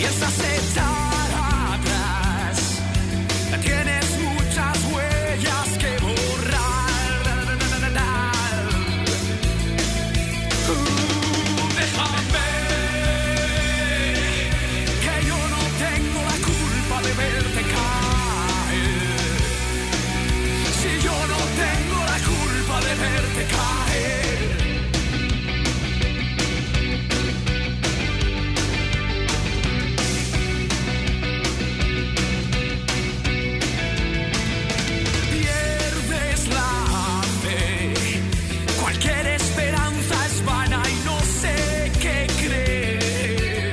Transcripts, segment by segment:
piensas echar atrás, tienes muchas huellas que borrar. Déjame, que yo no tengo la culpa de verte caer. Si yo no tengo la culpa de verte caer. Pierdes la fe, cualquier esperanza es vana y no sé qué creer.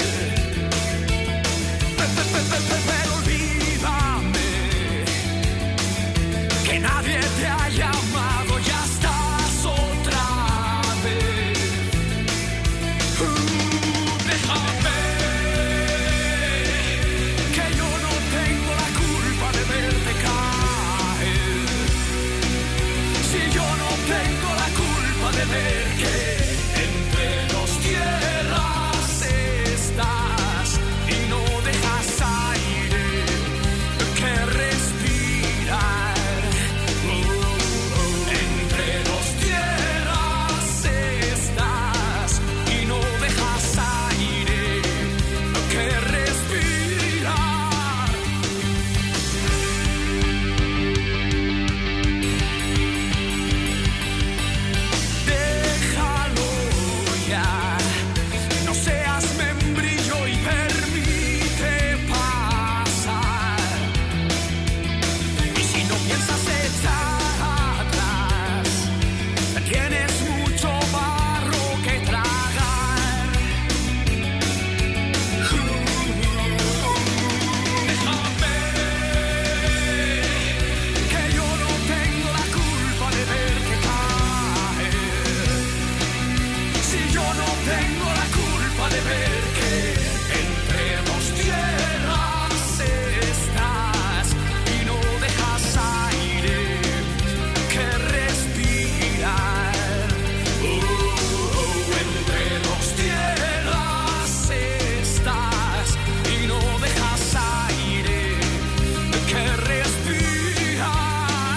Pero olvídame, que nadie te ha llamado, ya estás otra vez. Déjame, que yo no tengo la culpa de verte caer. Si yo no tengo la culpa de ver que entre dos tierras estás y no dejas aire que respirar. Entre dos tierras estás y no dejas aire que respirar. Déjalo ya, no seas membrillo y permite pasar. Y si no piensas echar atrás, tienes mucho barro que tragar. Déjame, que yo no tengo la culpa de verte caer. Si yo no tengo la culpa de ver que entre dos tierras estás y no dejas aire que respirar. Entre dos tierras estás y no dejas aire que respirar.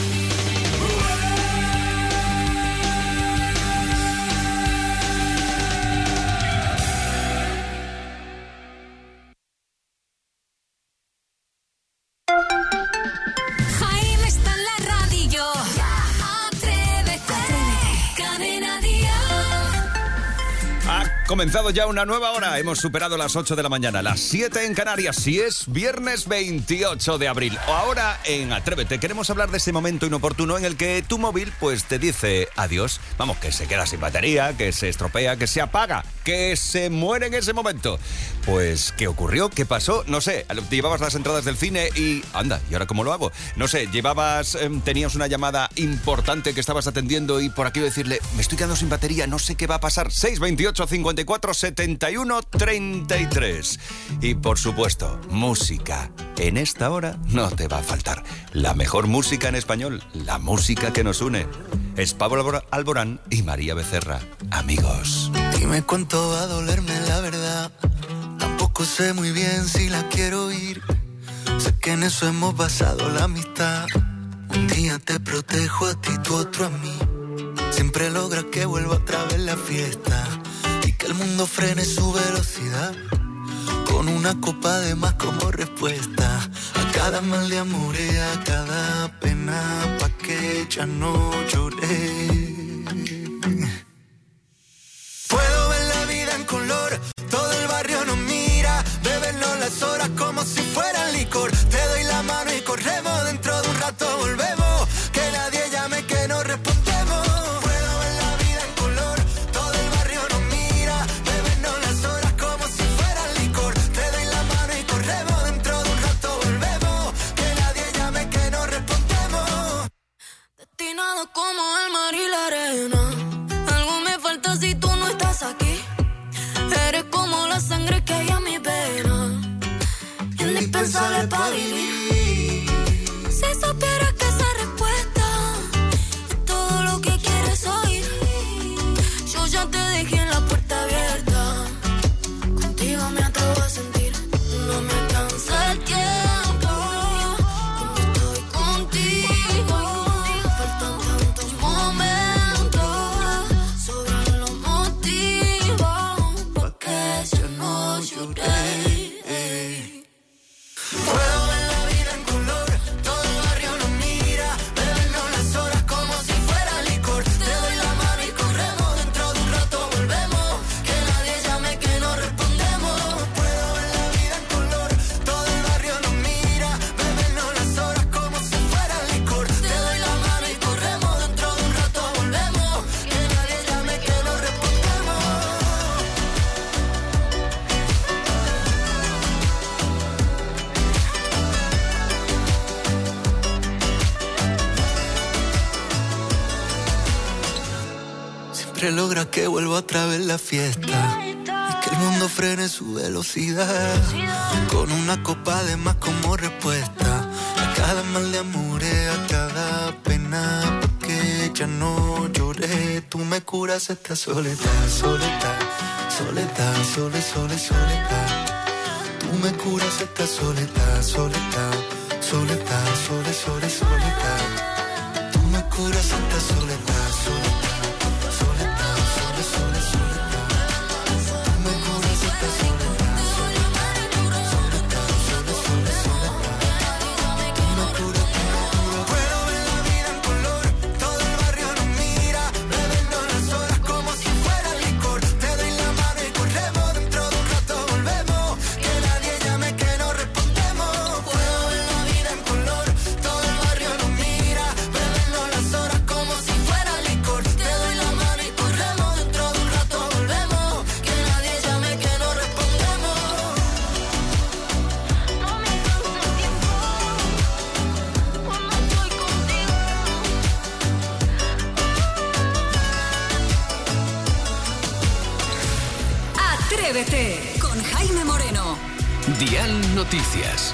Jaime está en la radio. Atrévete. Cadena Dial. Ha comenzado ya una nueva hora. Hemos superado las 8 de la mañana, las 7 en Canarias. Si es viernes 28 de abril. Ahora en Atrévete queremos hablar de ese momento inoportuno en el que tu móvil pues te dice adiós. Vamos, que se queda sin batería, que se estropea, que se apaga, que se muere en ese momento. Pues, ¿qué ocurrió? ¿Qué pasó? No sé, llevabas las entradas del cine y... anda, ¿y ahora cómo lo hago? No sé, tenías una llamada importante que estabas atendiendo y por aquí decirle, me estoy quedando sin batería, no sé qué va a pasar. 628 54 71 33. Y por supuesto, música. En esta hora no te va a faltar la mejor música en español, la música que nos une. Es Pablo Alborán y María Becerra. Amigos. Dime cuánto va a dolerme la verdad. Tampoco sé muy bien si la quiero oír. Sé que en eso hemos basado la amistad. Un día te protejo a ti, tú otro a mí. Siempre logras que vuelva otra vez la fiesta y que el mundo frene su velocidad. Con una copa de más como respuesta a cada mal de amor y a cada pena, pa' que ya no lloré. Puedo ver la vida en color, todo el barrio nos mira, bebernos las horas como si fueran licor. Te doy la mano y corremos, dentro de un rato volvemos, que nadie llame que no respondemos. Puedo ver la vida en color, todo el barrio nos mira, bebernos las horas como si fueran licor. Te doy la mano y corremos, dentro de un rato volvemos, que nadie llame que no respondemos. Destinado como el mar y la arena. Algo me falta si tú no estás aquí. Eres como la sangre que hay en mi vena, indispensable para vivir. siempre logra que vuelva otra vez la fiesta y que el mundo frene su velocidad con una copa de más como respuesta a cada mal de amores, a cada pena, porque ya no lloré. Tú me curas esta soledad, soledad, soledad, soledad. Tú me curas esta soledad, soledad, soledad, soledad. Tú me curas esta soledad, soledad, soledad, soledad. Tú me curas esta soledad, soledad, soledad, soledad. Tú me curas. Puedo ver la vida en color, todo el barrio nos mira, bebiendo las horas como si fuera licor. Te doy la mano y corremos, dentro de un rato volvemos, que nadie llame que no respondemos. Puedo ver la vida en color, todo el barrio nos mira, bebiendo las horas como si fuera licor. Te doy la mano y corremos, dentro de un rato volvemos, que nadie llame que no respondemos. No me cansa el tiempo cuando estoy contigo. Atrévete con Jaime Moreno. Dial Noticias.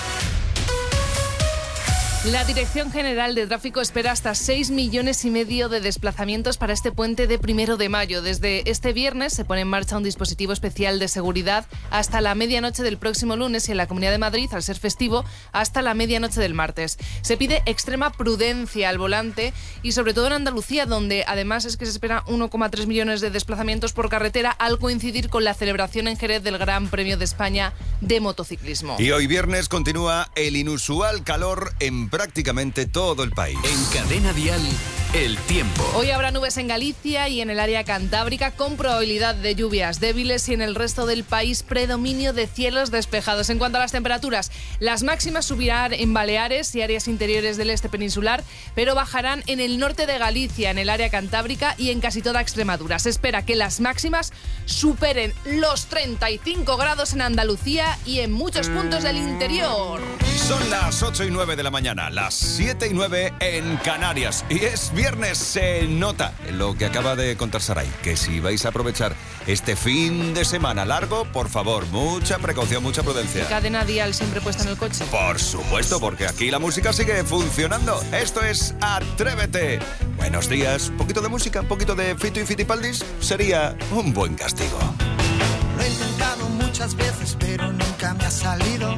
La Dirección General de Tráfico espera hasta 6,5 millones de desplazamientos para este puente de 1 de mayo. Desde este viernes se pone en marcha un dispositivo especial de seguridad hasta la medianoche del próximo lunes y en la Comunidad de Madrid, al ser festivo, hasta la medianoche del martes. Se pide extrema prudencia al volante y sobre todo en Andalucía, donde además es que se espera 1,3 millones de desplazamientos por carretera al coincidir con la celebración en Jerez del Gran Premio de España de motociclismo. Y hoy viernes continúa el inusual calor en prácticamente todo el país. En Cadena Dial, el tiempo. Hoy habrá nubes en Galicia y en el área cantábrica con probabilidad de lluvias débiles y en el resto del país predominio de cielos despejados. En cuanto a las temperaturas, las máximas subirán en Baleares y áreas interiores del este peninsular, pero bajarán en el norte de Galicia, en el área cantábrica y en casi toda Extremadura. Se espera que las máximas superen los 35 grados en Andalucía y en muchos puntos del interior. Son las 8:09 de la mañana, las 7:09 en Canarias. Y es viernes, se nota en lo que acaba de contar Saray, que si vais a aprovechar este fin de semana largo, por favor, mucha precaución, mucha prudencia. Cadena Dial siempre puesta en el coche. Por supuesto, porque aquí la música sigue funcionando. Esto es Atrévete. Buenos días, un poquito de música, un poquito de Fito y Fitipaldis, sería un buen castigo. Lo he intentado muchas veces, pero nunca me ha salido.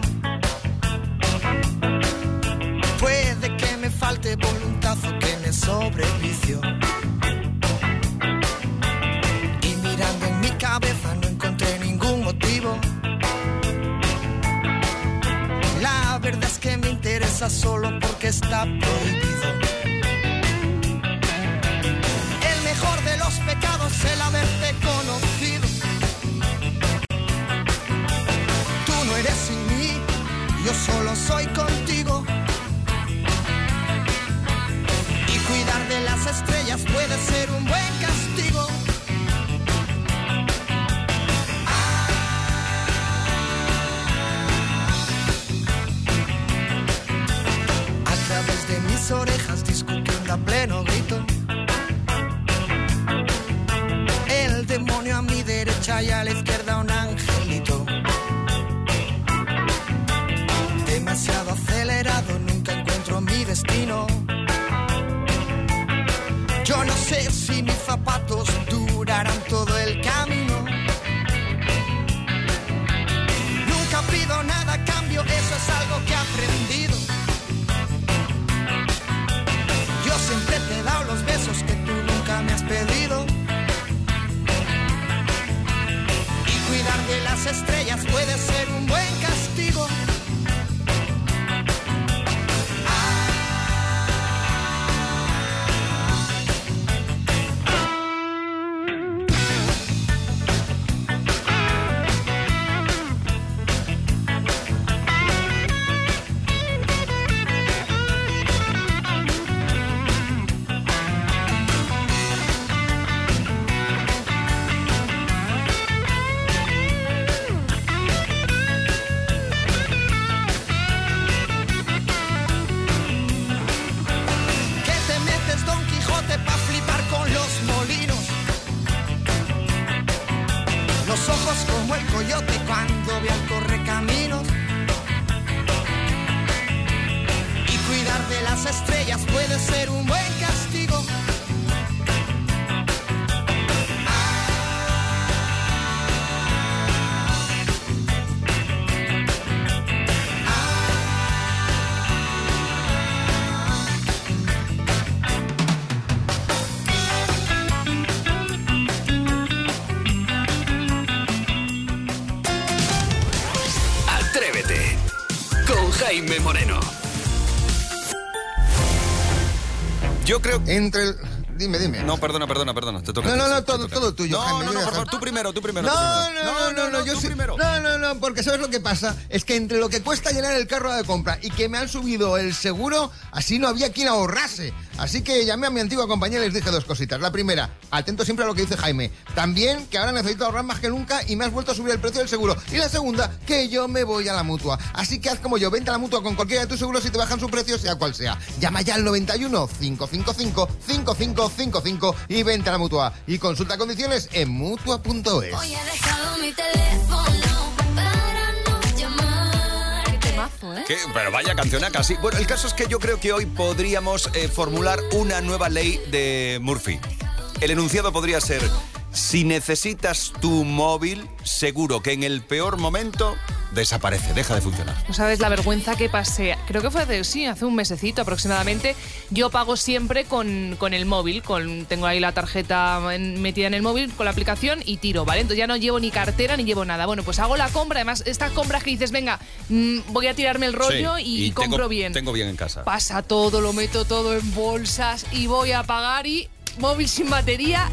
Puede que me falte voluntad o que me sobrevicio. Y mirando en mi cabeza no encontré ningún motivo. La verdad es que me interesa solo porque está prohibido. El mejor de los pecados, el haberte conocido. Tú no eres sin mí, yo solo soy contigo. Cuidar de las estrellas puede ser un buen castigo. A través de mis orejas discutiendo a pleno grito. El demonio a mi derecha y a la izquierda un angelito. Demasiado acelerado, nunca encuentro mi destino. Yo no sé si mis zapatos durarán todo el camino. Nunca pido nada a cambio, eso es algo que he aprendido. Yo siempre te he dado los besos que tú nunca me has pedido. Y cuidar de las estrellas puede ser un buen castigo. como el coyote cuando ve al correcaminos. Y cuidar de las estrellas puede ser un buen castigo. Jaime Moreno. Yo creo que... Dime. No, perdona, te toca. No, todo tuyo, Jaime. No, por favor, tú primero. No, porque ¿sabes lo que pasa? Es que entre lo que cuesta llenar el carro de compra y que me han subido el seguro, así no había quien ahorrase. Así que llamé a mi antigua compañía y les dije dos cositas. La primera, atento siempre a lo que dice Jaime. También, que ahora necesito ahorrar más que nunca y me has vuelto a subir el precio del seguro. Y la segunda, que yo me voy a la Mutua. Así que haz como yo, vente a la Mutua con cualquiera de tus seguros y te bajan su precio, sea cual sea. Llama ya al 91 555 5555 y vente a la Mutua. Y consulta condiciones en Mutua.es. Hoy he dejado mi teléfono para no llamar. Qué temazo, ¿eh? Pero vaya canción casi. Bueno, el caso es que yo creo que hoy podríamos formular una nueva ley de Murphy. El enunciado podría ser: si necesitas tu móvil, seguro que en el peor momento desaparece, deja de funcionar. No sabes la vergüenza que pasé. Creo que fue hace un mesecito aproximadamente. Yo pago siempre con el móvil. Tengo ahí la tarjeta metida en el móvil con la aplicación y tiro, ¿vale? Entonces ya no llevo ni cartera ni llevo nada. Bueno, pues hago la compra. Además, estas compras que dices, venga, voy a tirarme el rollo y compro bien. Tengo bien en casa. Pasa todo, lo meto todo en bolsas y voy a pagar y móvil sin batería.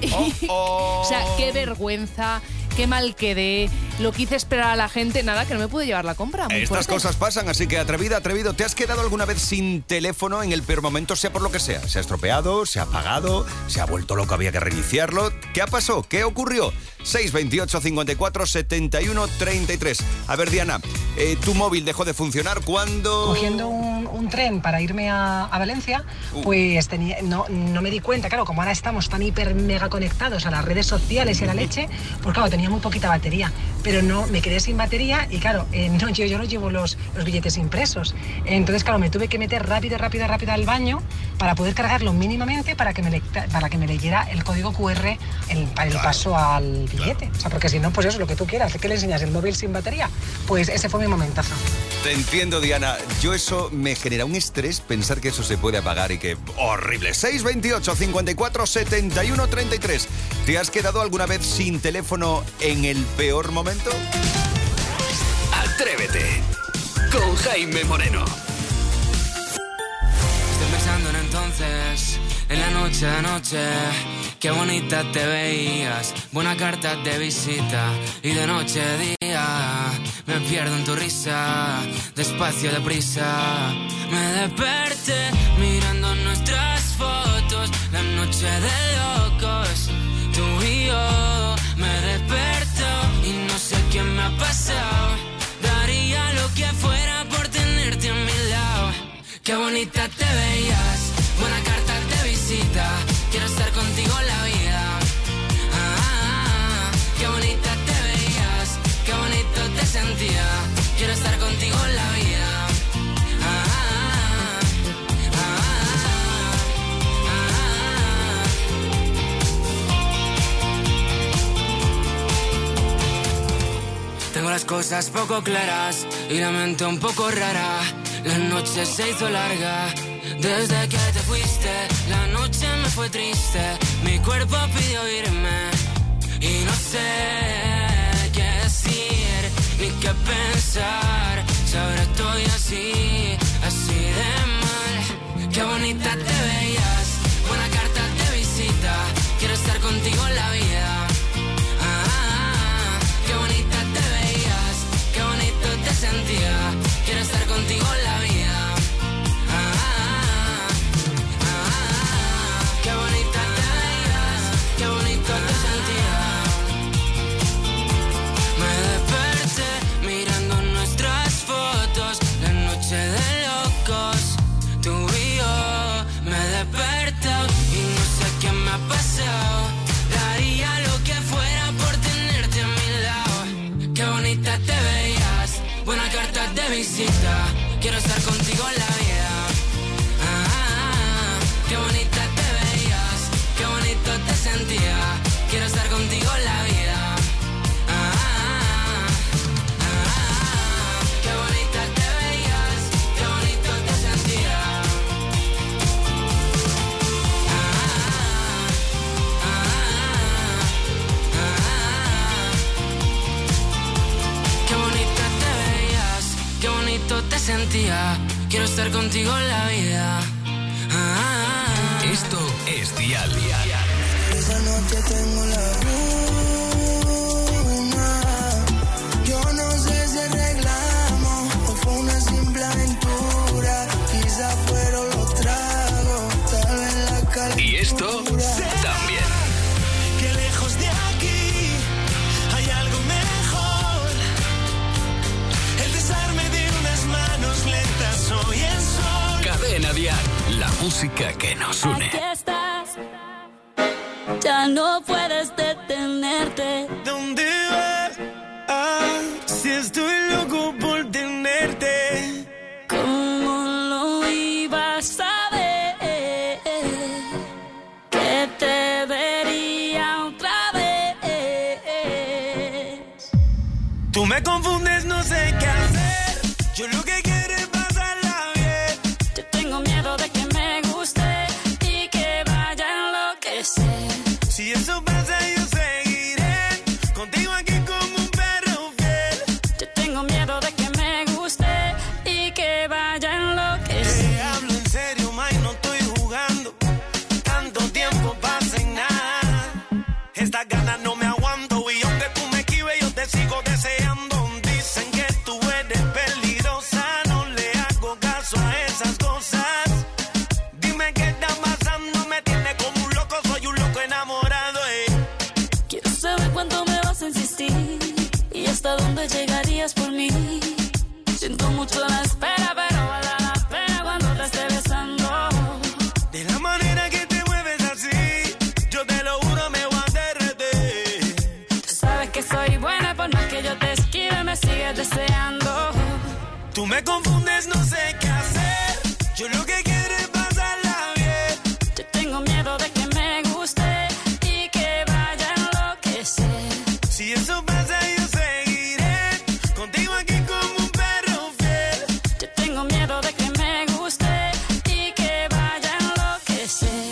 O sea, qué vergüenza. Qué mal quedé, lo que hice esperar a la gente, nada, que no me pude llevar la compra. Estas cosas pasan, así que atrevido, ¿te has quedado alguna vez sin teléfono en el peor momento, sea por lo que sea? ¿Se ha estropeado, se ha apagado, se ha vuelto loco, había que reiniciarlo? ¿Qué pasó? ¿Qué ocurrió? 628 54 71 33. A ver, Diana, ¿tu móvil dejó de funcionar cuando...? Cogiendo un tren para irme a Valencia, pues no me di cuenta, claro, como ahora estamos tan hiper mega conectados a las redes sociales y a la leche, pues claro, tenía muy poquita batería, pero no, me quedé sin batería y claro, yo no llevo los billetes impresos. Entonces, claro, me tuve que meter rápido al baño para poder cargarlo mínimamente para que me leyera el código QR para el paso al billete. O sea, porque si no, pues eso es lo que tú quieras. ¿Qué le enseñas? ¿El móvil sin batería? Pues ese fue mi momentazo. Te entiendo, Diana. Yo eso me genera un estrés pensar que eso se puede apagar y que... ¡Horrible! 628 54 71 33. ¿Te has quedado alguna vez sin teléfono en el peor momento? Atrévete con Jaime Moreno. Estoy pensando en entonces, en la noche, qué bonita te veías, buena carta de visita y de noche día me pierdo en tu risa, despacio, deprisa. Me desperté mirando nuestras fotos, la noche de locos, tú y yo. Me desperto y no sé qué me ha pasado, daría lo que fuera por tenerte a mi lado. Qué bonita te veías, buena carta de visita, quiero estar contigo la vida. Qué bonita te veías, qué bonito te sentía, quiero estar contigo la vida. Tengo las cosas poco claras y la mente un poco rara. La noche se hizo larga desde que te fuiste. La noche me fue triste, mi cuerpo pidió irme y no sé qué decir ni qué pensar. Si ahora estoy así de mal. Qué bonita te veías, buena carta de visita, quiero estar contigo en la vida. Qué bonita te veías, qué bonito te sentía, quiero estar contigo en la vida. Qué bonita te veías, qué bonito te sentía. Me desperté mirando nuestras fotos, la noche de locos. tía, quiero estar contigo en la vida. Esto es Dial. Esa noche tengo la luna. Yo no sé si arreglamos o fue una simple aventura. Quizá fueron los tragos, tal vez la calentura. Y esto también. Que lejos de aquí hay algo mejor. El desarme de unas manos lentas hoy el sol. Cadena Dial, la música que nos une. Aquí estás, ya no puedes detenerte. ¿Dónde vas? Si estoy loco por tenerte. ¿Cómo lo ibas a ver? Que te vería otra vez. Tú me confundes, no sé qué hacer. Yo lo que quiero es pasarla bien. Yo tengo miedo de que me guste y que vaya a enloquecer. Si eso pasa, yo seguiré contigo aquí como un perro fiel. Yo tengo miedo de que me guste y que vaya a enloquecer. Te hablo en serio, May, no estoy jugando. Tanto tiempo pasa en nada. Estas ganas no me aguanto y aunque tú me esquives, yo te sigo deseando. Dicen que tú eres peligrosa, no le hago caso a esas cosas. Dime qué está pasando, me tiene como un loco, soy un loco enamorado. Quiero saber cuánto me vas a insistir y hasta dónde llegarías por mí. Siento mucho la espera, pero vale la pena cuando te esté besando. De la manera que te mueves así, yo te lo juro, me voy a derretir. Tú sabes que soy buena, por más que yo te esquive, me sigues deseando. Tú me confundes, no sé qué hacer. Yo lo que quiero es pasarla bien. Yo tengo miedo de que me guste y que vaya a enloquecer. Si eso pasa, yo seguiré contigo aquí como un perro fiel. Yo tengo miedo de que me guste y que vaya a enloquecer.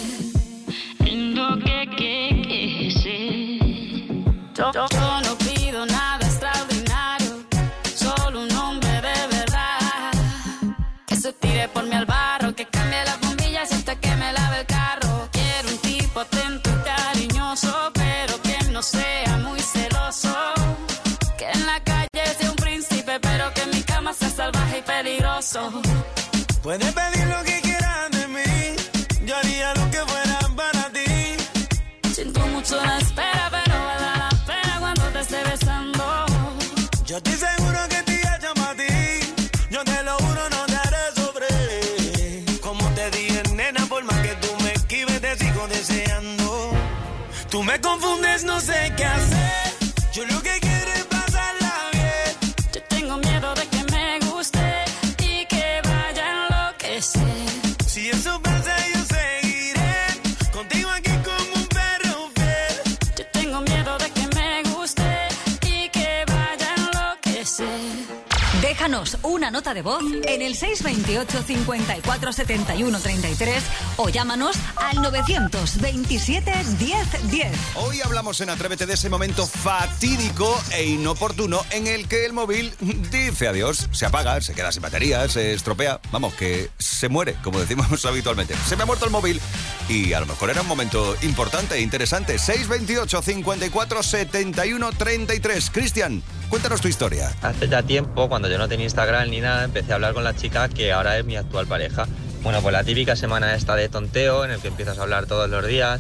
Yo no pido nada extraordinario, solo un hombre de verdad. Que se tire por mí al barro, que cambie las bombillas hasta que me lave el carro. Quiero un tipo atento y cariñoso, pero que no sea muy celoso. Que en la calle sea un príncipe, pero que en mi cama sea salvaje y peligroso. Puedes pedir lo que quieras de mí, yo haría lo que fuera para ti. Siento mucho la espera, pero vale la pena cuando te esté besando. Yo estoy seguro que te hecho para ti. Yo te lo juro, no te haré sufrir. Como te dije, nena, por más que tú me esquives, te sigo deseando. Tú me confundes, no sé qué hacer. Yo lo que quiero es pasarla bien. Yo tengo miedo de que me guste y que vaya a enloquecer. Si eso pasa, yo seguiré contigo aquí como un perro fiel. Yo tengo miedo de que me guste y que vaya a enloquecer. Déjanos una nota de voz en el 628 54 71 33 o llámanos al 927 10 10. Hoy hablamos en Atrévete de ese momento fatídico e inoportuno en el que el móvil dice adiós, se apaga, se queda sin batería, se estropea, vamos, que se muere, como decimos habitualmente. Se me ha muerto el móvil y a lo mejor era un momento importante e interesante. 628 54 71 33. Cristian, cuéntanos tu historia. Hace ya tiempo, cuando yo no tenía Instagram ni nada, empecé a hablar con la chica que ahora es mi actual pareja. Bueno, pues la típica semana esta de tonteo en el que empiezas a hablar todos los días.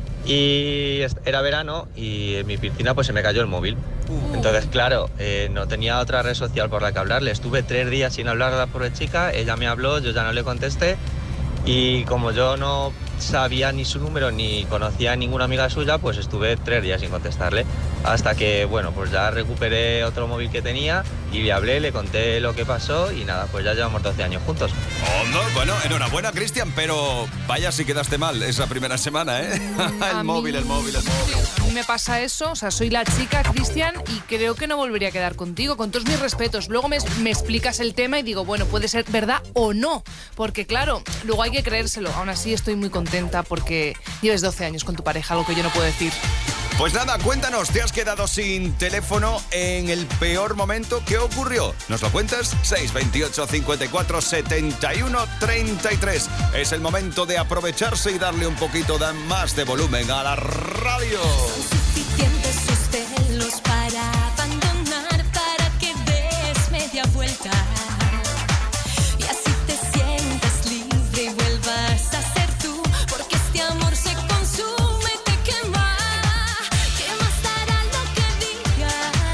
Y era verano y en mi piscina pues se me cayó el móvil. Entonces, claro, no tenía otra red social por la que hablarle. Estuve 3 días sin hablar a la pobre chica, ella me habló, yo ya no le contesté. Y como yo no sabía ni su número ni conocía a ninguna amiga suya, pues estuve 3 días sin contestarle. Hasta que, bueno, pues ya recuperé otro móvil que tenía y le hablé, le conté lo que pasó y nada, pues ya llevamos 12 años juntos. Oh, no, bueno, enhorabuena, Cristian, pero vaya si quedaste mal esa primera semana, ¿eh? el móvil. A mí me pasa eso, o sea, soy la chica, Cristian, y creo que no volvería a quedar contigo, con todos mis respetos. Luego me explicas el tema y digo, bueno, puede ser verdad o no, porque claro, luego hay que creérselo. Aún así estoy muy contenta porque lleves 12 años con tu pareja, algo que yo no puedo decir. Pues nada, cuéntanos, ¿te has quedado sin teléfono en el peor momento? ¿Qué ocurrió? ¿Nos lo cuentas? 628 54 71 33. Es el momento de aprovecharse y darle un poquito más de volumen a la radio. Son suficientes sus celos para abandonar, para que des media vuelta. Y así te sientas libre y vuelvas a ser tú, porque este amor se consume, te quema. ¿Qué más dará lo que diga?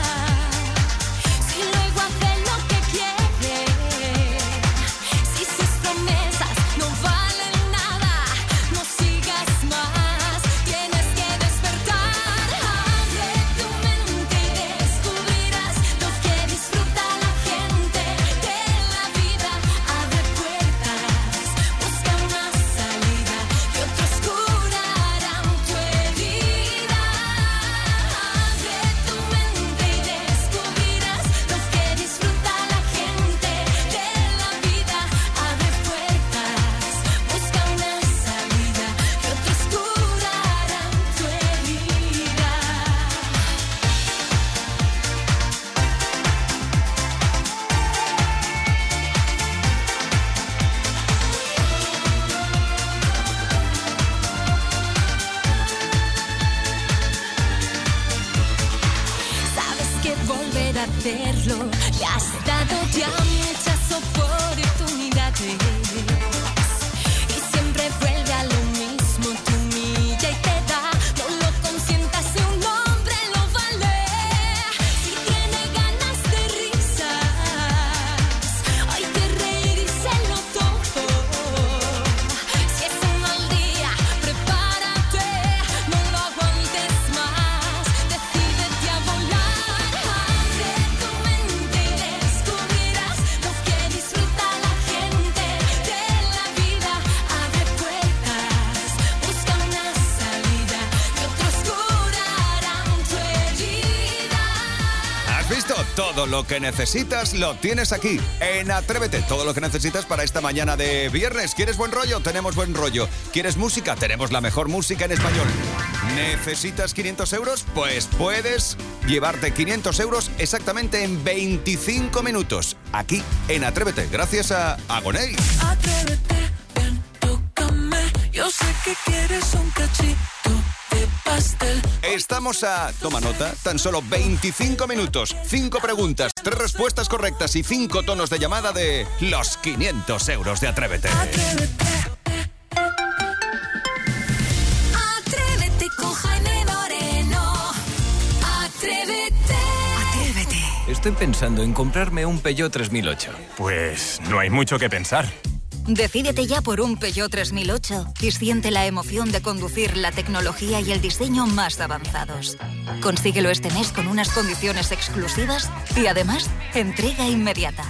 Si luego hace lo que quiere, si sus promesas no valen nada, no sigas más, tienes que despertar. Abre tu mente y descubrirás lo que disfruta la gente de la vida. Abre puertas, busca una salida, que otros curarán tu herida. Abre tu mente y descubrirás lo que disfruta la gente de la vida. Abre puertas, busca una salida, que otros curarán tu herida. Sabes que volver a hacerlo, le has dado ya muchas oportunidades. Y siempre vuelve a lo mismo, te humilla y te da. No lo consientas, si un hombre lo vale. Si tiene ganas de risas, hay que reírselo todo. Si es un mal día, prepárate, no lo aguantes más, decídete a volar. Abre tu mente y descubrirás lo que disfruta la gente de la vida. Abre puertas, busca una salida, que otros curarán tu herida. ¿Has visto? Todo lo que necesitas lo tienes aquí, en Atrévete. Todo lo que necesitas para esta mañana de viernes. ¿Quieres buen rollo? Tenemos buen rollo. ¿Quieres música? Tenemos la mejor música en español. ¿Necesitas 500 euros? Pues puedes llevarte 500 euros exactamente en 25 minutos. Aquí, en Atrévete, gracias a Agoney. Atrévete, ven, tócame. Yo sé que quieres un cachito de pastel. Estamos a, toma nota, tan solo 25 minutos, 5 preguntas, 3 respuestas correctas y 5 tonos de llamada de los 500 euros de Atrévete. Atrévete con Jaime Moreno. Atrévete. Atrévete. Estoy pensando en comprarme un Peugeot 3008. Pues no hay mucho que pensar. Decídete ya por un Peugeot 3008 y siente la emoción de conducir la tecnología y el diseño más avanzados. Consíguelo este mes con unas condiciones exclusivas y además entrega inmediata.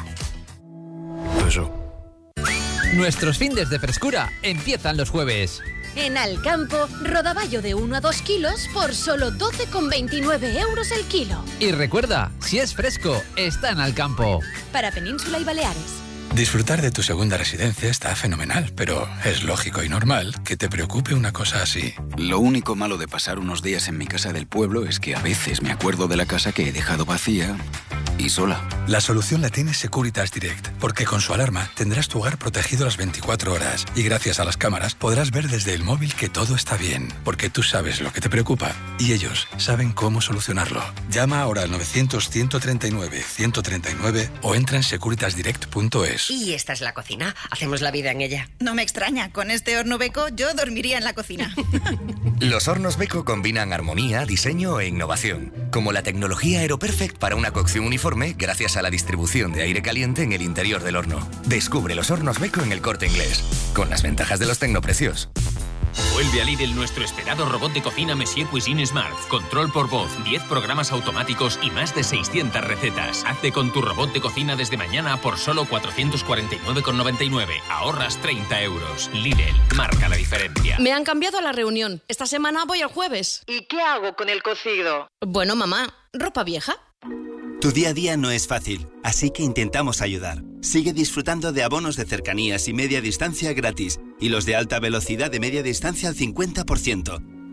Nuestros findes de frescura empiezan los jueves. En Alcampo, rodaballo de 1 a 2 kilos por solo 12,29 euros el kilo. Y recuerda, si es fresco, está en Alcampo. Para Península y Baleares. Disfrutar de tu segunda residencia está fenomenal, pero es lógico y normal que te preocupe una cosa así. Lo único malo de pasar unos días en mi casa del pueblo es que a veces me acuerdo de la casa que he dejado vacía y sola. La solución la tiene Securitas Direct, porque con su alarma tendrás tu hogar protegido las 24 horas y gracias a las cámaras podrás ver desde el móvil que todo está bien, porque tú sabes lo que te preocupa y ellos saben cómo solucionarlo. Llama ahora al 900-139-139 o entra en securitasdirect.es. Y esta es la cocina. Hacemos la vida en ella. No me extraña, con este horno Beko yo dormiría en la cocina. Los hornos Beko combinan armonía, diseño e innovación, como la tecnología AeroPerfect para una cocción uniforme gracias a la distribución de aire caliente en el interior del horno. Descubre los hornos Beko en El Corte Inglés, con las ventajas de los tecnoprecios. Vuelve a Lidl nuestro esperado robot de cocina Messier Cuisine Smart. Control por voz, 10 programas automáticos y más de 600 recetas. Hazte con tu robot de cocina desde mañana por solo 449,99. Ahorras 30 euros. Lidl, marca la diferencia. Me han cambiado a la reunión. Esta semana voy el jueves. ¿Y qué hago con el cocido? Bueno, mamá, ¿ropa vieja? Tu día a día no es fácil, así que intentamos ayudar. Sigue disfrutando de abonos de cercanías y media distancia gratis y los de alta velocidad de media distancia al 50%.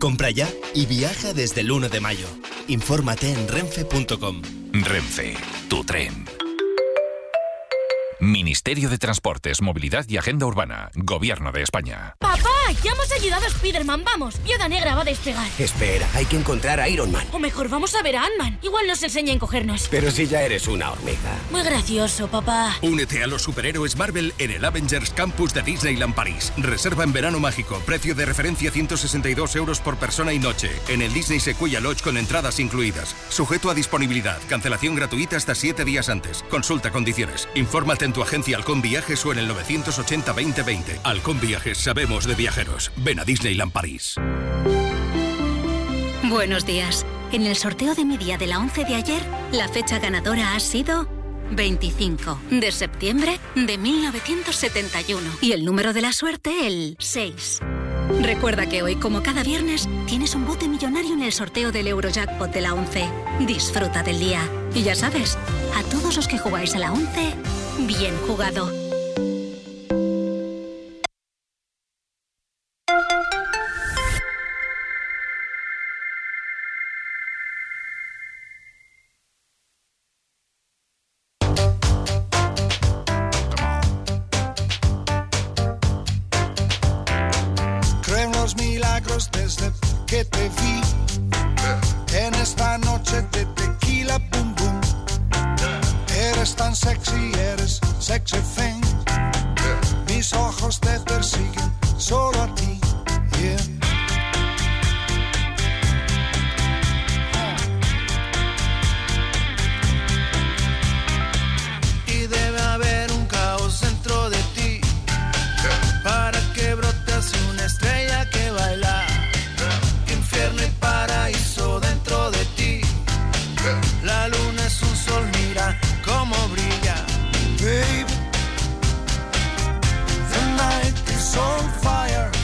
Compra ya y viaja desde el 1 de mayo. Infórmate en renfe.com. Renfe, tu tren. Ministerio de Transportes, Movilidad y Agenda Urbana. Gobierno de España. ¡Papá! ¡Ya hemos ayudado a Spiderman! ¡Vamos! Viuda Negra va a despegar. Espera, hay que encontrar a Iron Man. O mejor, vamos a ver a Ant-Man. Igual nos enseña a encogernos. Pero si ya eres una hormiga. Muy gracioso, papá. Únete a los superhéroes Marvel en el Avengers Campus de Disneyland París. Reserva en verano mágico. Precio de referencia 162 euros por persona y noche. En el Disney Sequoia Lodge con entradas incluidas. Sujeto a disponibilidad. Cancelación gratuita hasta 7 días antes. Consulta condiciones. Infórmate en tu agencia Halcón Viajes o en el 980-2020. Halcón Viajes, sabemos de viajeros. Ven a Disneyland París. Buenos días. En el sorteo de mi día de la 11 de ayer, la fecha ganadora ha sido 25 de septiembre de 1971. Y el número de la suerte, el 6. Recuerda que hoy, como cada viernes, tienes un bote millonario en el sorteo del Eurojackpot de la 11. Disfruta del día. Y ya sabes, a todos los que jugáis a la 11, bien jugado. Creo en los milagros desde que te vi en esta noche de tequila, boom boom. Eres tan sexy, eres sexy thing. Mis ojos te persiguen solo a ti, yeah. Y debe haber un caos dentro de ti para que brote así una estrella que baila. Infierno y paraíso dentro de ti. La luna es un sol, mira cómo brilla. Baby, the night is on fire.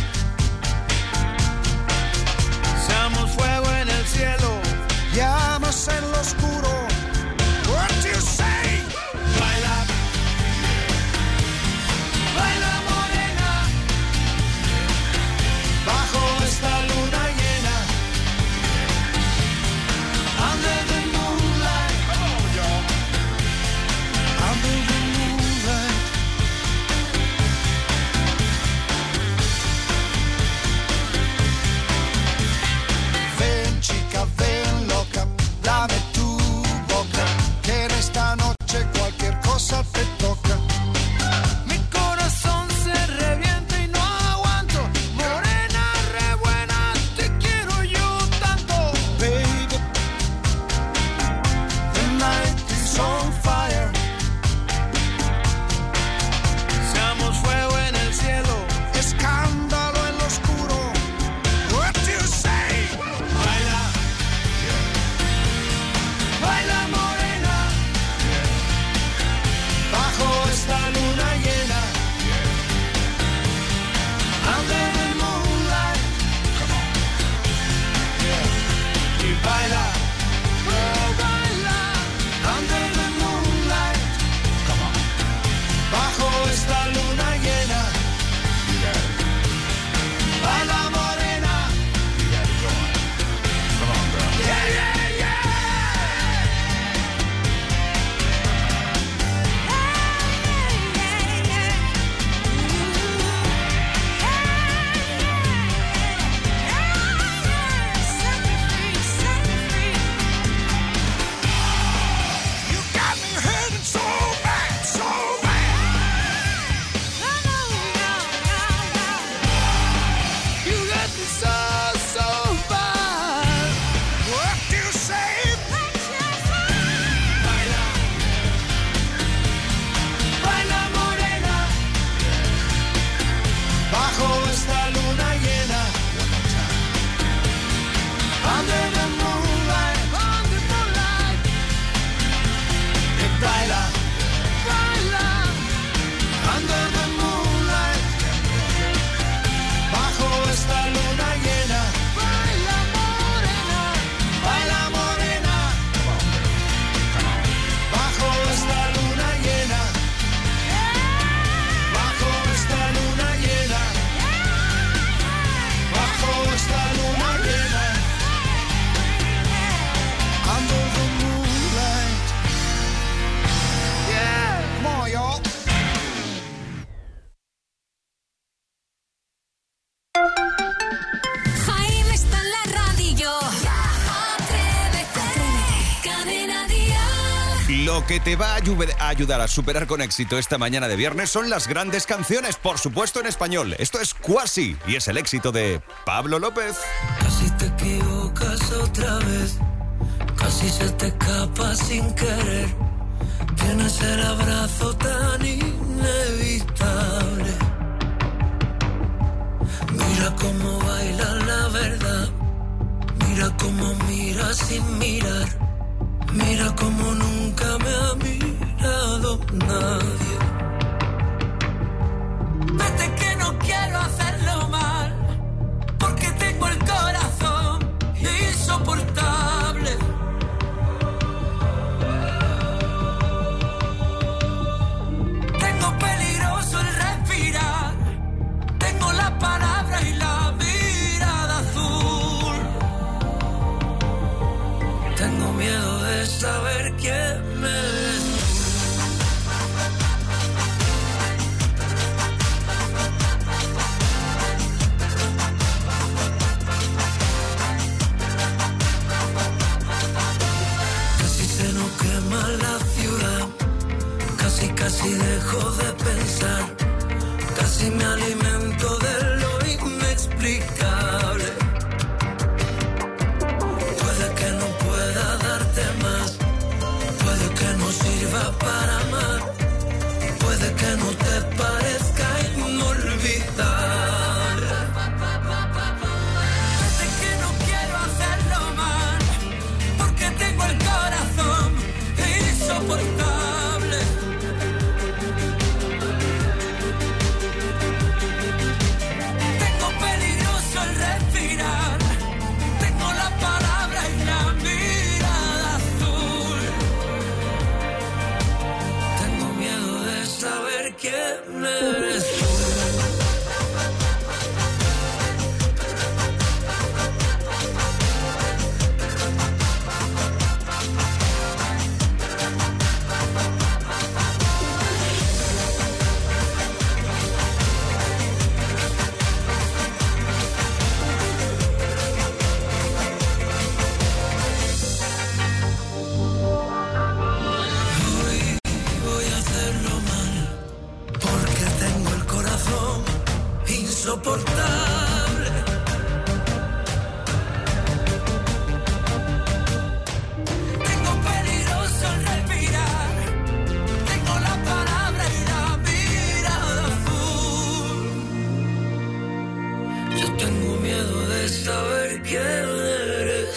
Lo que te va a ayudar a superar con éxito esta mañana de viernes son las grandes canciones, por supuesto en español. Esto es Quasi y es el éxito de Pablo López. Casi te equivocas otra vez, casi se te escapa sin querer. Tienes el abrazo tan inevitable. Mira cómo baila la verdad, mira cómo mira sin mirar. Mira como nunca me ha mirado nadie. Vete que no quiero hacerlo mal, porque tengo el corazón insoportable. Tengo peligroso el respirar, tengo la palabra y la mirada azul. Tengo miedo de saber quién eres tú. Casi se nos quema la ciudad, casi dejo de pensar, casi me alimento de lo inexplicable. Puede que no pueda darte más, puede que no sirva para amar, puede que no te parezca inolvidable. Puede que no quiero hacerlo mal, porque tengo el corazón insoportable. Tengo peligroso el respirar, tengo la palabra y la mirada azul. Tengo miedo de saber quién eres tú. Voy a hacerlo mal, porque tengo el corazón insoportable. Tengo peligroso el respirar, tengo la palabra y la mirada azul. Yo tengo miedo de saber quién eres.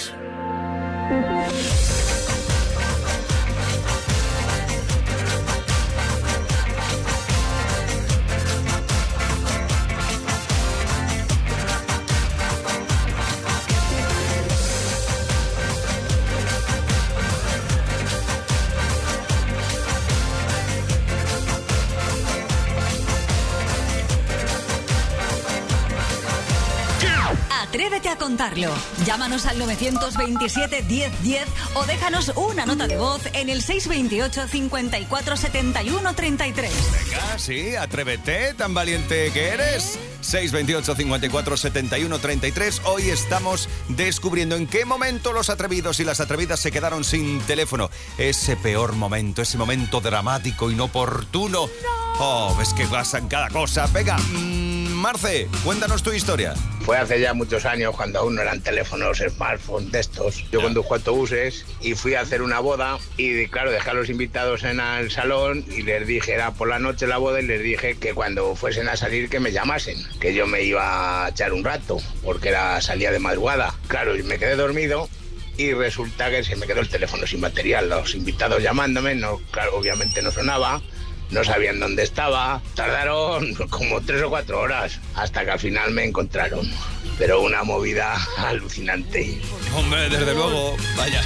Atrévete a contarlo. Llámanos al 927 10 10 o déjanos una nota de voz en el 628 54 71 33. Venga, sí, atrévete, tan valiente que eres. 628 54 71 33. Hoy estamos descubriendo en qué momento los atrevidos y las atrevidas se quedaron sin teléfono. Ese peor momento, ese momento dramático, inoportuno. Oh, ves que pasan cada cosa. Venga, Marce, cuéntanos tu historia. Fue hace ya muchos años, cuando aún no eran teléfonos, smartphones de estos. Yo conduzco autobuses y fui a hacer una boda y, claro, dejé a los invitados en el salón y les dije, era por la noche la boda, y les dije que cuando fuesen a salir que me llamasen, que yo me iba a echar un rato, porque salía de madrugada. Claro, y me quedé dormido y resulta que se me quedó el teléfono sin batería. Los invitados llamándome, no, claro, obviamente no sonaba. No sabían dónde estaba, tardaron como 3 o 4 horas hasta que al final me encontraron. Pero una movida alucinante. Hombre, desde luego, vaya.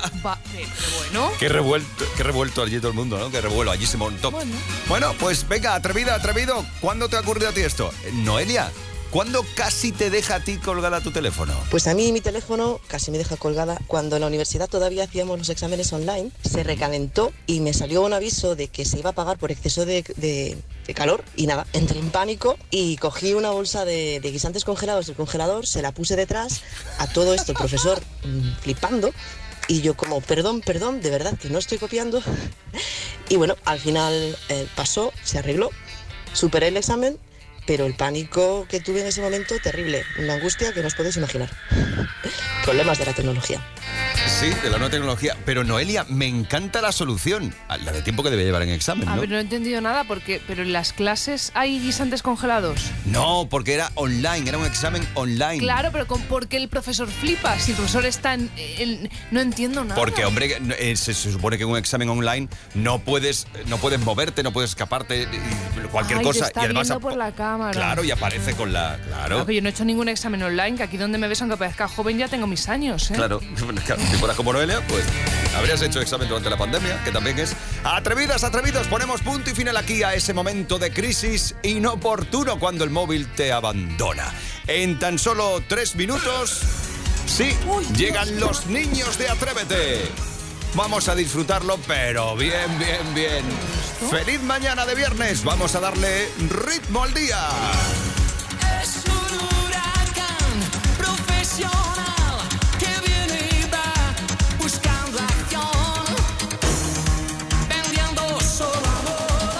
Bueno. Qué revuelto allí todo el mundo, ¿no? Qué revuelo, allí se montó. Bueno, pues venga, atrevida, atrevido. ¿Cuándo te ha ocurrido a ti esto? Noelia, ¿cuándo casi te deja a ti colgada tu teléfono? Pues a mí mi teléfono casi me deja colgada cuando en la universidad todavía hacíamos los exámenes online. Se recalentó y me salió un aviso de que se iba a apagar por exceso de calor. Y nada, entré en pánico y cogí una bolsa de guisantes congelados del congelador, se la puse detrás. A todo esto el profesor flipando. Y yo como, perdón, de verdad que no estoy copiando. Y bueno, al final pasó, se arregló, superé el examen, pero el pánico que tuve en ese momento, terrible, una angustia que no os podéis imaginar. Problemas de la tecnología. Sí, de la nueva tecnología. Pero Noelia, me encanta la solución. La de tiempo que debe llevar en examen, ¿no? A ver, no he entendido nada pero en las clases hay guisantes congelados. No, porque era online, era un examen online. Claro, pero ¿por qué el profesor flipa? Si el profesor está no entiendo nada. Porque, hombre, se supone que en un examen online no puedes moverte, no puedes escaparte, cualquier cosa. Te está y además viendo por la cámara. Claro, y aparece con la... Claro. Yo no he hecho ningún examen online, que aquí donde me ves, aunque parezca joven, ya tengo mis años, ¿eh? Claro, si fueras como Noelia, pues habrías hecho examen durante la pandemia, que también es... Atrevidas, atrevidos, ponemos punto y final aquí a ese momento de crisis inoportuno cuando el móvil te abandona. En tan solo 3 minutos, sí, llegan los niños de Atrévete. Vamos a disfrutarlo, pero bien, bien, bien. ¡Feliz mañana de viernes! Vamos a darle ritmo al día. Es un huracán profesional que viene y va buscando acción, vendiendo solo amor.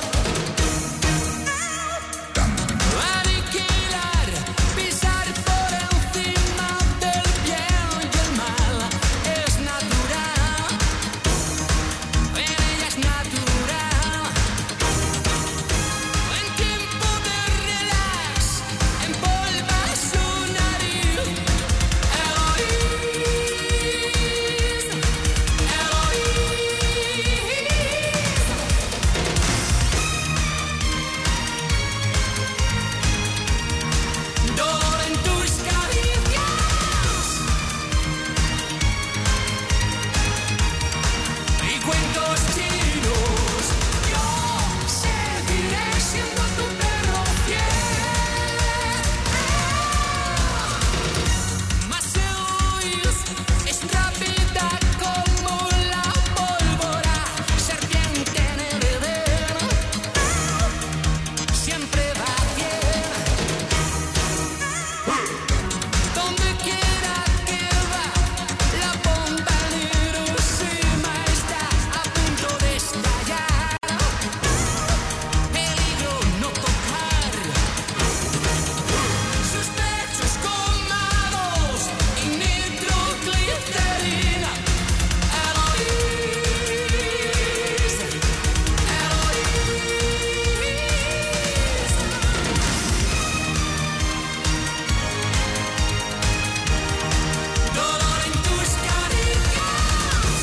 Aniquilar, pisar por encima del bien y el mal es natural, en ella es natural. En tiempo de relax, empolva su nariz. Dolor en tus caricias y cuentos chinos. Yo seguiré siendo tu perro fiel. Mas Eloís es rápida como la pólvora, serpiente en el Edén, siempre va bien. Donde quiera que va, la bomba en Hiroshima está a punto de estallar. Peligro no tocar. Sus pechos colmados y nitroglicerina. Eloís, dolor en tus caricias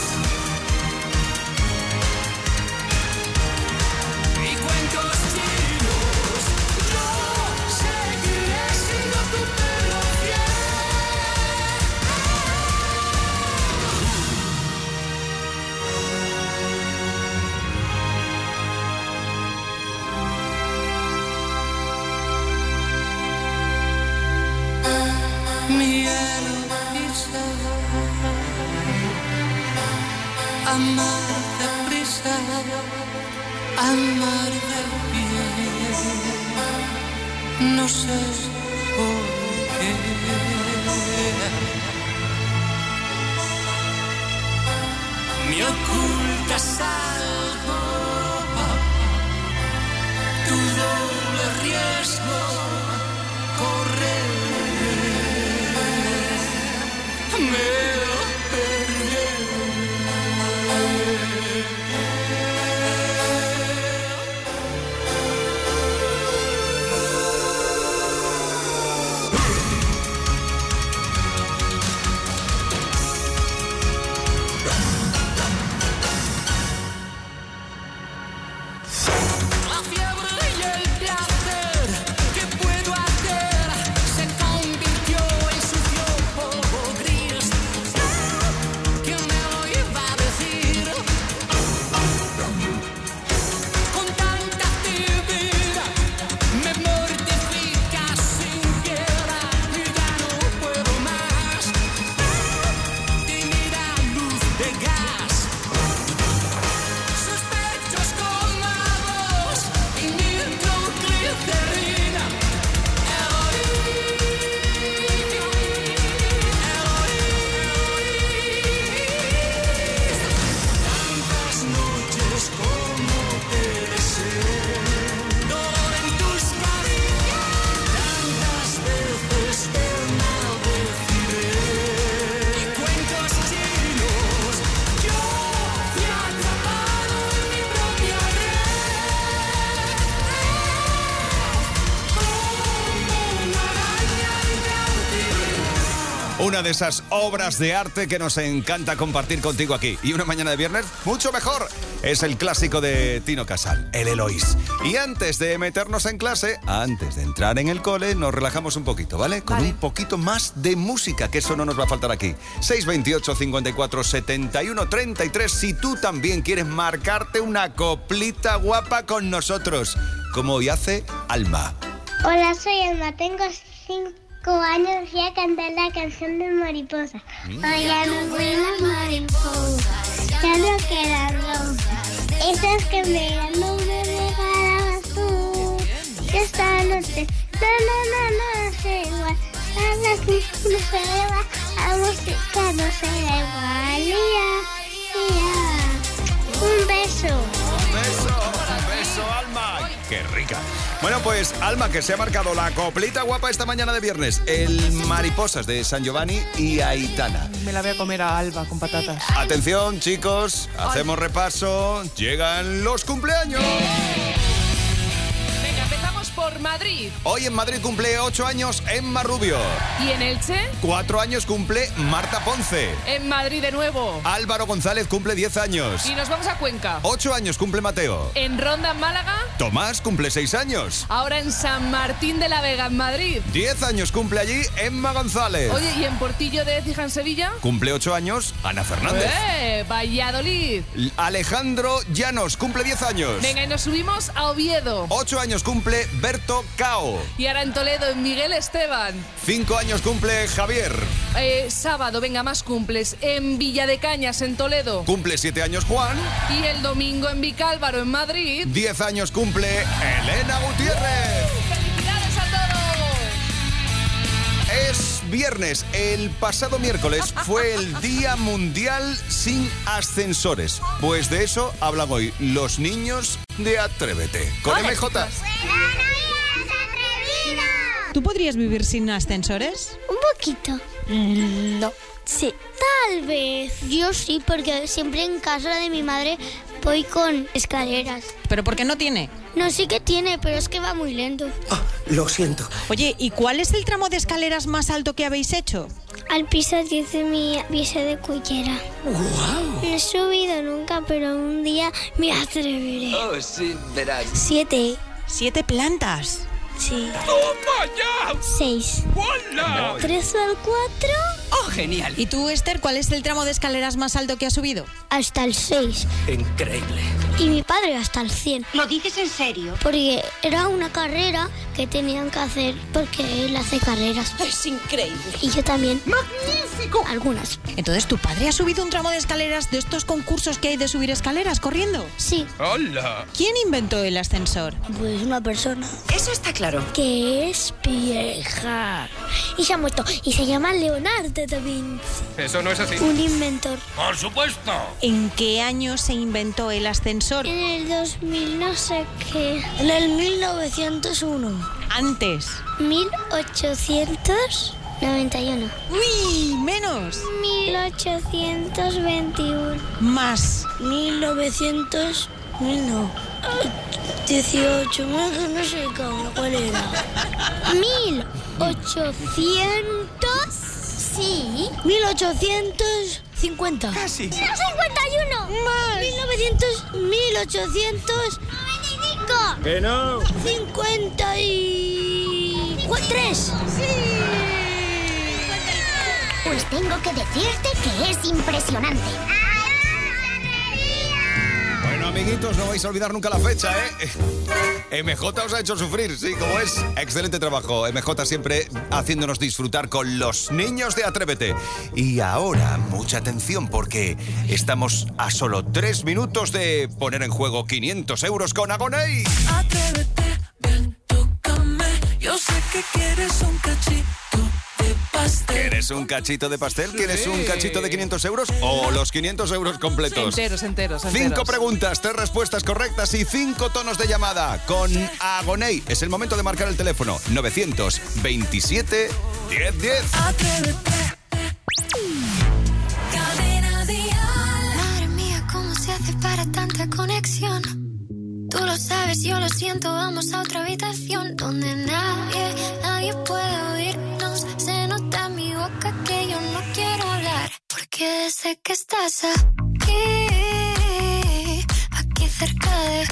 y cuentos chinos. Yo seguiré siendo tu perro fiel. Mi Eloísa, amar deprisa, amar de bien, no sé por qué. Me ocultas algo, tu doble riesgo, correr. Me la fiebre y el placer, ¿qué puedo hacer? Se convirtió en sucio polvo gris. ¿Quién me lo iba a decir? Con tanta actividad me mortifica sin piedad y ya no puedo más. Tímida luz de gas, sus pechos colmados y una de esas obras de arte que nos encanta compartir contigo aquí. Y una mañana de viernes, mucho mejor. Es el clásico de Tino Casal, el Eloís. Y antes de meternos en clase, antes de entrar en el cole, nos relajamos un poquito, ¿vale? Con un poquito más de música, que eso no nos va a faltar aquí. 628 54 71 33, si tú también quieres marcarte una coplita guapa con nosotros, como hoy hace Alma. Hola, soy Alma, tengo 5 años y a cantar la canción de Mariposa. Hoy ya no vuelan mariposas, ya no quedan rosas, esas que me no me regalabas tú. Que esta noche, no sé igual, a las mismas no se igual, a música no será igual, Un beso. Un beso, Alma. ¡Qué rica! Bueno, pues Alma, que se ha marcado la coplita guapa esta mañana de viernes. El Mariposas de San Giovanni y Aitana. Me la voy a comer a Alba con patatas. Atención, chicos, hacemos repaso. Llegan los cumpleaños. Venga, empezamos por Madrid. Hoy en Madrid cumple 8 años Emma Rubio. ¿Y en Elche? 4 años cumple Marta Ponce. En Madrid de nuevo. Álvaro González cumple 10 años. Y nos vamos a Cuenca. 8 años cumple Mateo. En Ronda, en Málaga. Tomás cumple 6 años. Ahora en San Martín de la Vega, en Madrid. 10 años cumple allí Emma González. Oye, ¿y en Portillo de Écija, en Sevilla? Cumple 8 años Ana Fernández. Valladolid. Alejandro Llanos cumple 10 años. Venga, y nos subimos a Oviedo. 8 años cumple Berto Cao. Y ahora en Toledo, en Miguel Esteban. 5 años cumple Javier. Sábado, venga, más cumples. En Villa de Cañas, en Toledo. Cumple 7 años Juan. Y el domingo en Vicálvaro, en Madrid. 10 años cumple Elena Gutiérrez. ¡Felicidades a todos! Es viernes. El pasado miércoles fue el Día Mundial sin Ascensores. Pues de eso hablan hoy los niños de Atrévete. Con Hola, MJ. chicos. ¿Tú podrías vivir sin ascensores? Un poquito. No. Sí, tal vez. Yo sí, porque siempre en casa de mi madre voy con escaleras. ¿Pero por qué no tiene? No, sí que tiene, pero es que va muy lento. Lo siento. Oye, ¿y cuál es el tramo de escaleras más alto que habéis hecho? Al piso 10 de mi piso de Cullera. ¡Wow! No he subido nunca, pero un día me atreveré. Oh, sí, verás. 7. 7 plantas. Sí. ¡Toma ya! 6. ¡Hola! 3 al 4. ¡Oh, genial! ¿Y tú, Esther, cuál es el tramo de escaleras más alto que has subido? Hasta el 6. Increíble. Y mi padre hasta el 100. ¿Lo dices en serio? Porque era una carrera que tenían que hacer porque él hace carreras. Es increíble. Y yo también. ¡Magnífico! Algunas. Entonces, ¿tu padre ha subido un tramo de escaleras de estos concursos que hay de subir escaleras corriendo? Sí. ¡Hola! ¿Quién inventó el ascensor? Pues una persona. Eso está claro. Que es vieja. Y se ha muerto. Y se llama Leonardo da Vinci. Eso no es así. Un inventor. ¡Por supuesto! ¿En qué año se inventó el ascensor? En el 2000 no sé qué. En el 1901. Antes. 1891. ¡Uy! Menos. 1821. Más. 1900. No. 18. No sé cuál era. 1800. Sí. 1850. Casi. 51. Más. 1895. ¡Que no! 53. Sí. Pues tengo que decirte que es impresionante. Bueno, amiguitos, no vais a olvidar nunca la fecha, ¿eh? MJ os ha hecho sufrir, sí, como es. Excelente trabajo. MJ siempre haciéndonos disfrutar con los niños de Atrévete. Y ahora, mucha atención, porque estamos a solo 3 minutos de poner en juego 500 euros con Agoney. Atrévete, ven, tócame. Yo sé que quieres un cachito de pastel. ¿Quieres un cachito de pastel? ¿Quieres un cachito de 500 euros? ¿O los 500 euros completos? Enteros. 5 preguntas, 3 respuestas correctas y 5 tonos de llamada con Agoney. Es el momento de marcar el teléfono 927 1010. Atrévete. Cadena Dial. Madre mía, ¿cómo se hace para tanta conexión? Tú lo sabes, yo lo siento, vamos a otra habitación donde nadie puede oírnos. Se nota en mi boca que yo Porque sé que estás aquí, aquí cerca de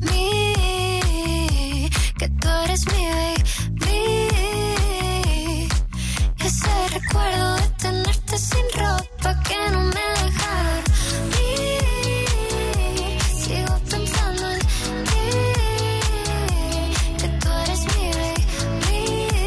mí, que tú eres mi baby. Ese recuerdo de tenerte sin ropa que no me deja dormir. Sigo pensando en ti, que tú eres mi baby.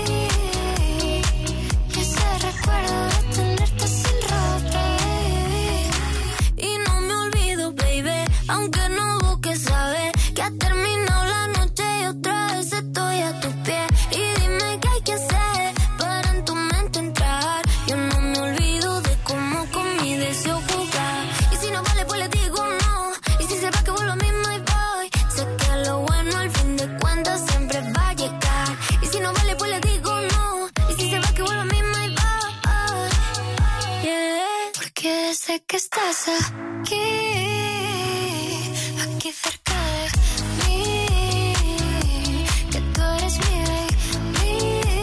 Ese recuerdo de tenerte sin ropa, baby. Y no me olvido, baby, aunque no busques saber que ha terminado la noche y otra vez estoy a tus pies. Y dime qué hay que hacer para en tu mente entrar. Yo no me olvido de cómo con mi deseo jugar. Y si no vale, pues le digo no. Y si se va, que vuelvo a mí, my boy. Sé que lo bueno al fin de cuentas siempre va a llegar. Y si no vale, pues le digo no. Y si se va, que vuelvo a mí, my boy. Yeah. Porque sé que estás aquí, aquí cerca de mí, que tú eres mi baby.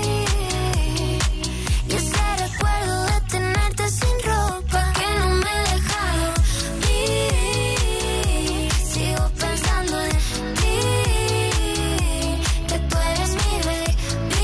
Y ese recuerdo de tenerte sin ropa que no me deja dormir. Sigo pensando en ti, que tú eres mi baby.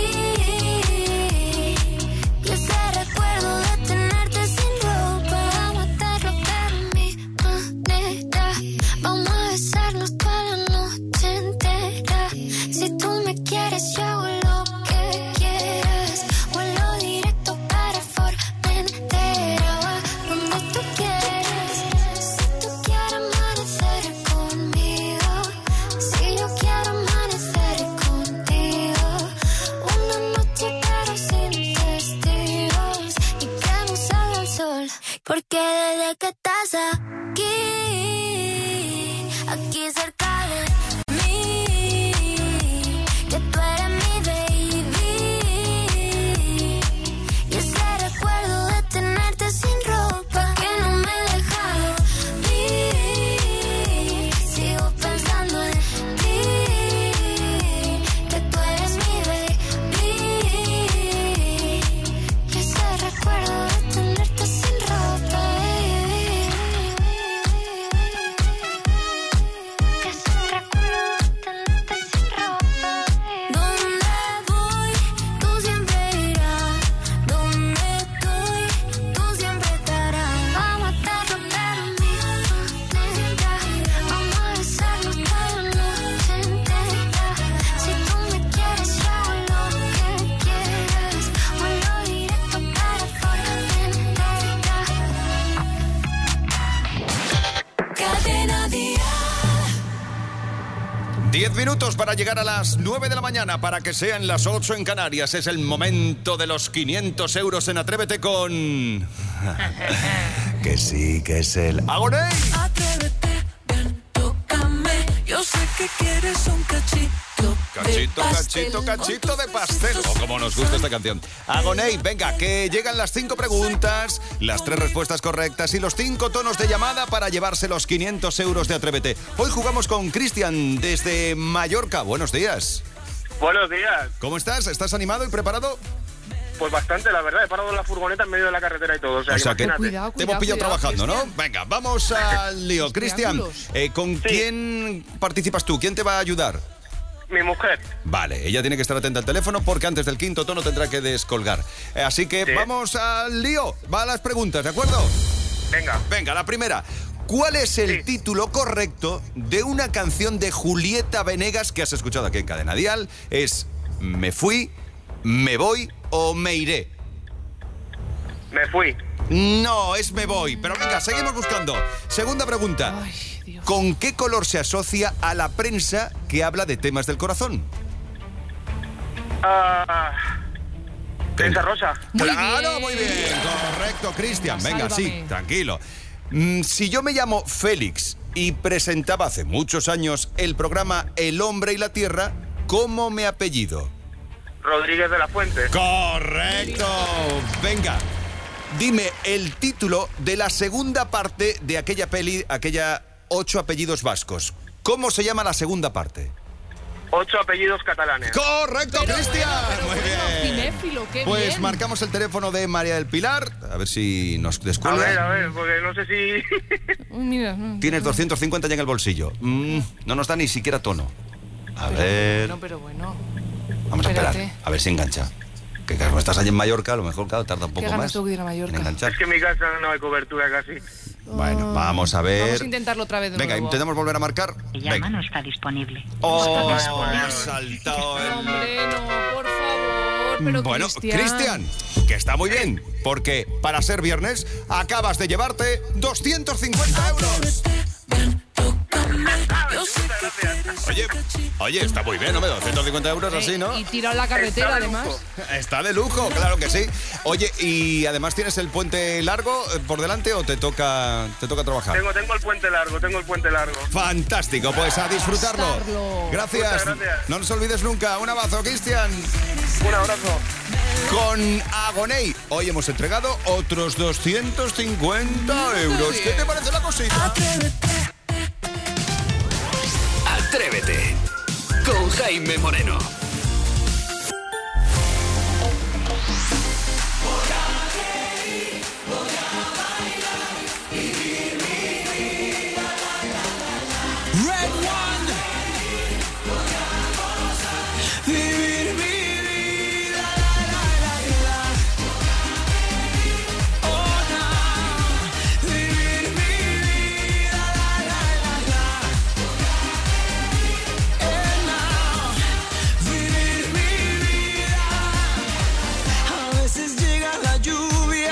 Y ese recuerdo de tenerte sin ropa, vamos a estarlo pero en mi manera. Vamos a besarnos toda la noche entera. Si tú me quieres, yo hago lo que quieras. Vuelo directo para Formentera, donde tú quieras. Si tú quieres amanecer conmigo, si yo quiero amanecer contigo. Una noche pero sin testigos y que no salga el sol. Porque desde que estás aquí, aquí cerca de mí, que tú eres mi baby. Y ese recuerdo de tenerte sin ropa que no me deja dormir. Sigo pensando en ti, que tú eres mi baby. Y ese recuerdo de tenerte sin ropa, baby. Que ese recuerdo de tenerte sin ropa, baby. Donde voy, tú siempre irás. Donde estoy, tú siempre estarás. Vamos a estarlo pero en mi manera. Vamos a besarnos toda la noche entera. Si tú me quieres, yo hago lo que quieras. Vuelo directo para Formentera. Cadena Día. 10 minutos para llegar a las 9 de la mañana, para que sean las 8 en Canarias. Es el momento de los 500 euros en Atrévete con... que sí, que es el Agoney. Atrévete, ven, tócame. Yo sé que quieres un cachito. Cachito, cachito, cachito de pastel. Oh, como nos gusta esta canción. Agoney, venga, que llegan las 5 preguntas, las 3 respuestas correctas y los 5 tonos de llamada para llevarse los 500 euros de Atrévete. Hoy jugamos con Cristian desde Mallorca. Buenos días. Buenos días. ¿Cómo estás? ¿Estás animado y preparado? Pues bastante, la verdad. He parado la furgoneta en medio de la carretera y todo. O sea que te hemos pillado trabajando, ¿no? Venga, vamos al lío. Cristian, ¿con quién participas tú? ¿Quién te va a ayudar? Mi mujer. Vale, ella tiene que estar atenta al teléfono porque antes del 5º tono tendrá que descolgar. Así que vamos al lío. Va a las preguntas, ¿de acuerdo? Venga. Venga, la primera. ¿Cuál es el título correcto de una canción de Julieta Venegas que has escuchado aquí en Cadena Dial? ¿Es Me fui, me voy o me iré? Me fui. No, es me voy. Pero venga, seguimos buscando. Segunda pregunta. ¿Con qué color se asocia a la prensa que habla de temas del corazón? Prensa rosa. Claro, muy bien. Correcto, Cristian. Venga, sí, tranquilo. Si yo me llamo Félix y presentaba hace muchos años el programa El Hombre y la Tierra, ¿cómo me apellido? Rodríguez de la Fuente. Correcto. Venga, dime el título de la segunda parte de aquella peli, aquella 8 apellidos vascos. ¿Cómo se llama la segunda parte? 8 apellidos catalanes. ¡Correcto, Cristian! Muy bien. Cinéfilo, qué Pues bien. marcamos el teléfono de María del Pilar, a ver si nos descuelga. A ver, porque no sé si... Mira, no. Tienes 250 ya en el bolsillo. No nos da ni siquiera tono. A ver, Pero bueno. vamos a esperar, espérate. a ver si engancha. Que como estás allí en Mallorca, a lo mejor, claro, tarda un Qué poco ganas más tengo de ir a en Mallorca. enganchar. Es que en mi casa no hay cobertura casi. Bueno, vamos a ver. Vamos a intentarlo otra vez de Venga, nuevo. intentamos volver a marcar. Venga. no está disponible. Oh, me ha saltado el... Hombre, no, por favor. Pero Bueno, Cristian, que está muy bien, porque para ser viernes acabas de llevarte 250 euros. Oye, está muy bien, hombre, 250 euros así, ¿no? Y tirado en la carretera, además. Está de lujo, claro que sí. Oye, y además tienes el puente largo por delante o te toca trabajar. Tengo el puente largo. Fantástico, pues a disfrutarlo. Gracias. Muchas gracias. No nos olvides nunca. Un abrazo, Cristian. Un abrazo. Con Agoney, hoy hemos entregado otros 250 euros. ¿Qué te parece la cosita? Atrévete con Jaime Moreno. Red One. Vivir mi vida, oh no. Vivir mi vida, vivir mi vida. A veces llega la lluvia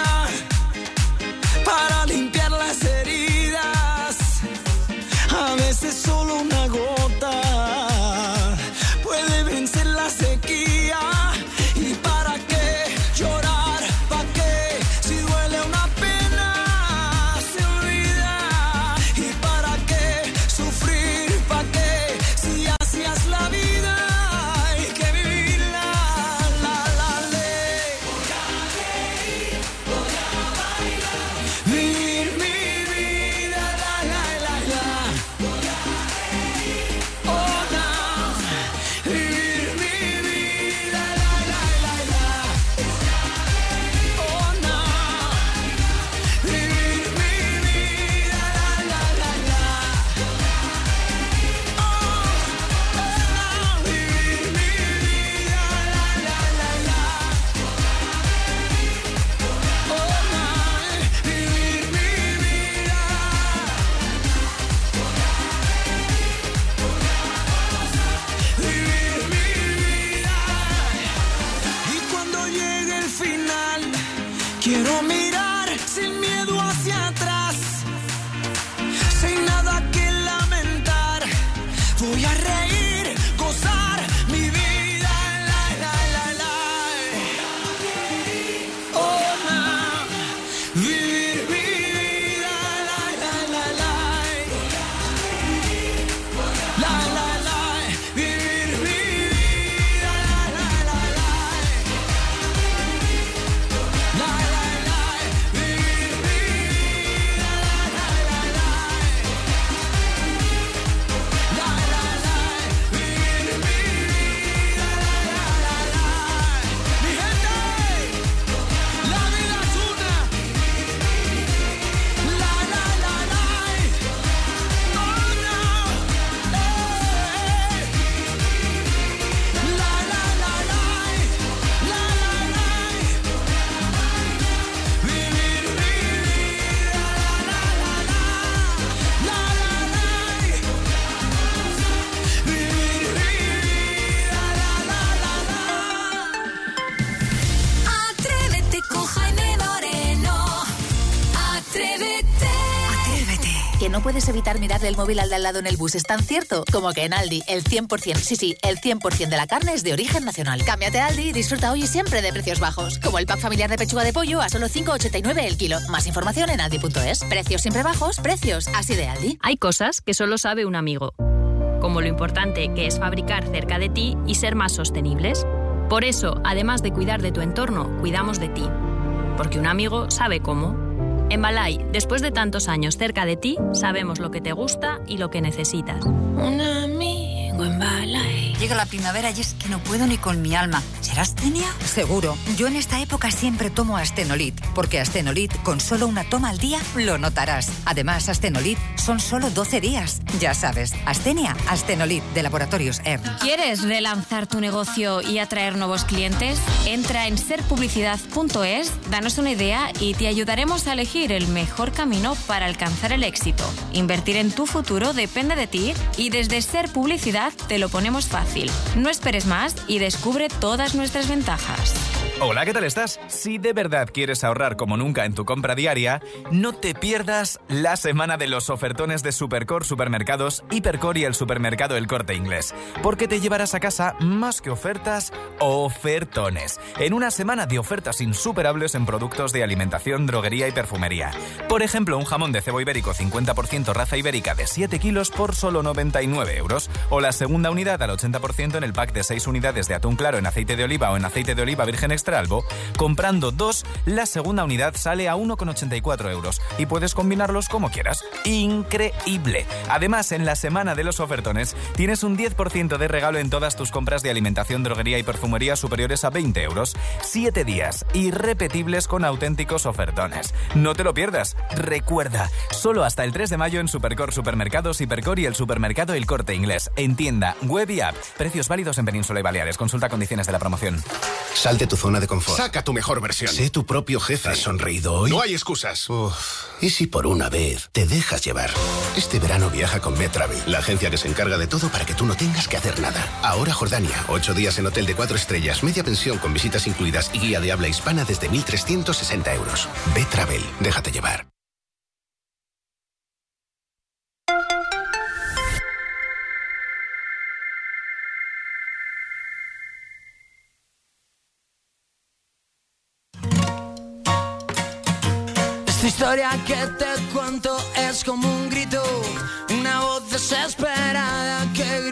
para limpiar las heridas. A veces solo una gota puede vencer la sequía. ¿Y para qué llorar? ¿Para qué? Si duele una pena se olvida. ¿Y para qué sufrir? ¿Para qué? Si así es la vida hay que vivirla, la ley. Vivir mi vida, oh no. Vivir mi vida, oh no. Vivir mi vida, oh no. Vivir mi vida, oh no. Vivir mi vida. Vivir mi vida. Y cuando llegue el final, quiero mirar sin miedo hacia atrás, sin nada que lamentar. Voy a reír, gozar mi vida. Oh, no. Vivir mi vida. Vivir mi vida. Vivir mi gente, la vida es una. Oh no. Vivir mi vida. Vivir Atrévete con Jaime Moreno. Atrévete. Que no puedes evitar mirarle el móvil al de al lado en el bus, ¿es tan cierto? Como que en Aldi, el 100%, sí, el 100% de la carne es de origen nacional. Cámbiate a Aldi y disfruta hoy y siempre de precios bajos. Como el pack familiar de pechuga de pollo a solo 5,89 el kilo. Más información en aldi.es. Precios siempre bajos, precios así de Aldi. Hay cosas que solo sabe un amigo, como lo importante que es fabricar cerca de ti y ser más sostenibles. Por eso, además de cuidar de tu entorno, cuidamos de ti. Porque un amigo sabe cómo. En Balay, después de tantos años cerca de ti, sabemos lo que te gusta y lo que necesitas. Un amigo en Balay. llega la primavera y es que no puedo ni con mi alma. ¿Será astenia? Seguro. Yo en esta época siempre tomo Astenolit, porque Astenolit con solo una toma al día lo notarás. Además, Astenolit son solo 12 días. Ya sabes, astenia, Astenolit de Laboratorios ERN. ¿Quieres relanzar tu negocio y atraer nuevos clientes? Entra en serpublicidad.es, danos una idea y te ayudaremos a elegir el mejor camino para alcanzar el éxito. Invertir en tu futuro depende de ti y desde Ser Publicidad te lo ponemos fácil. No esperes más y descubre todas nuestras ventajas. Hola, ¿qué tal estás? Si de verdad quieres ahorrar como nunca en tu compra diaria, no te pierdas la semana de los ofertones de Supercor Supermercados, Hipercor y el supermercado El Corte Inglés, porque te llevarás a casa más que ofertas, ofertones, en una semana de ofertas insuperables en productos de alimentación, droguería y perfumería. Por ejemplo, un jamón de cebo ibérico 50% raza ibérica de 7 kilos por solo 99 euros, o la segunda unidad al 80% en el pack de 6 unidades de atún claro en aceite de oliva o en aceite de oliva virgen extra Albo. Comprando 2, la segunda unidad sale a 1,84 euros y puedes combinarlos como quieras. ¡Increíble! Además, en la semana de los ofertones tienes un 10% de regalo en todas tus compras de alimentación, droguería y perfumería superiores a 20 euros. 7 días irrepetibles con auténticos ofertones. No te lo pierdas. Recuerda, solo hasta el 3 de mayo en Supercor Supermercados, Hipercor y el supermercado El Corte Inglés. En tienda, web y app. Precios válidos en Península y Baleares. Consulta condiciones de la promoción. Sal de tu zona de confort. Saca tu mejor versión. Sé tu propio jefe. ¿Has sonreído hoy? No hay excusas. ¿Y si por una vez te dejas llevar? Este verano viaja con Betravel, la agencia que se encarga de todo para que tú no tengas que hacer nada. Ahora Jordania, 8 días en hotel de 4 estrellas, media pensión con visitas incluidas y guía de habla hispana desde 1.360 euros. Betravel, déjate llevar. Esta historia que te cuento es como un grito, una voz desesperada que